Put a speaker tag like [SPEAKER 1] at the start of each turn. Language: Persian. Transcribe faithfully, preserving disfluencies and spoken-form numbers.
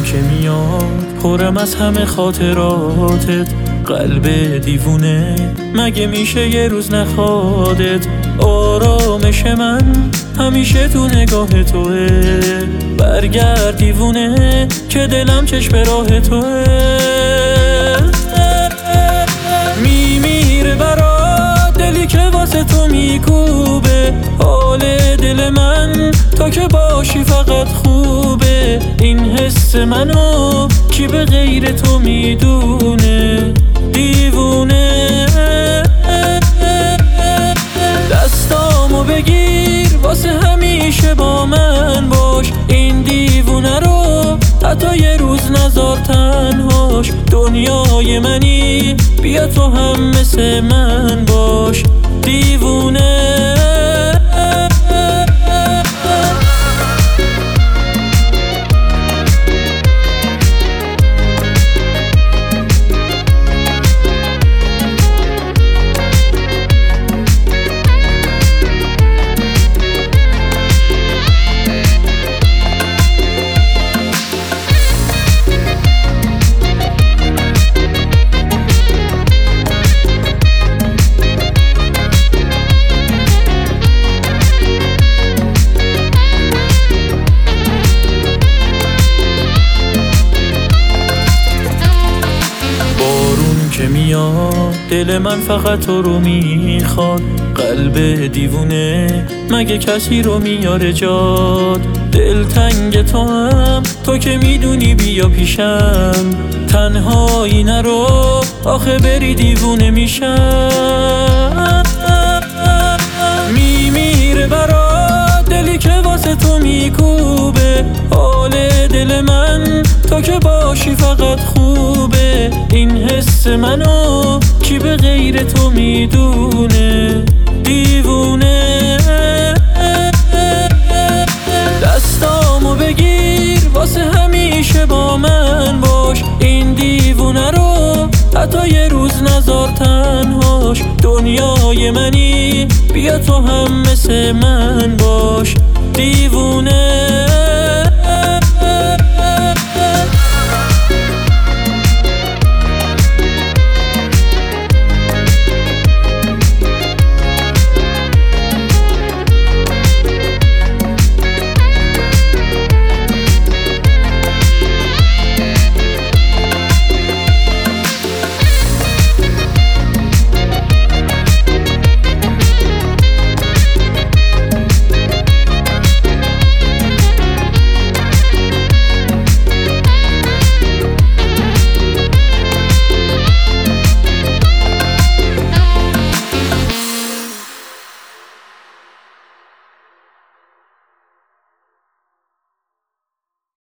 [SPEAKER 1] که میاد پرم از همه خاطراتت، قلب دیوونه مگه میشه یه روز نخوادت؟ آرامش من همیشه تو نگاه توه، برگرد دیوونه که دلم چشم راه توه. میمیره برات دلی که واسه تو میکوبه، حال دل من تا که باشی فقط خوبه. این حس منو کی به غیر تو میدونه؟ دیوونه دستامو بگیر واسه همیشه با من باش، این دیوونه رو حتی یه روز نذار تنهاش. دنیای منی بیا تو هم مثل من باش، دیوونه. که میاد دل من فقط تو رو میخواد، قلب دیوونه مگه کسی رو میاره جاد؟ دل تنگ تو هم تو که میدونی بیا پیشم، تنهایی نرو آخه بری دیوونه میشم. میمیره برات دلی که واسه تو میکوبه، حال دل من تا که باشی فقط خوبه. این حس منو کی به غیر تو میدونه؟ دیوونه دستامو بگیر واسه همیشه با من باش، این دیوونه رو حتی یه روز نذار تنهاش. دنیای منی بیا تو هم مثل من باش، دیوونه.